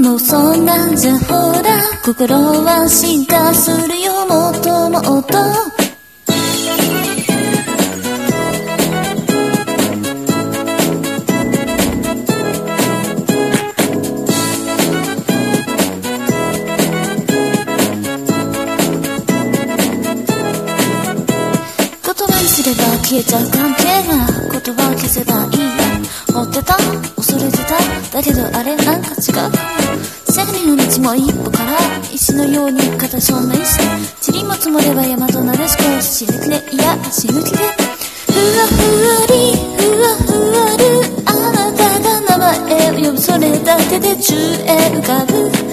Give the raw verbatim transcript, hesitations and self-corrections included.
もうそんなんじゃほら心は進化するよもっともっと消えちゃう関係が言葉を消せばいい持ってた恐れてただけどあれなんか違う千里の道も一歩から石のように形をなりして塵も積もれば山となでしこ死ぬ気でいや死ぬ気でふわふわりふわふわるあなたが名前を呼ぶそれだけで宙へ浮かぶ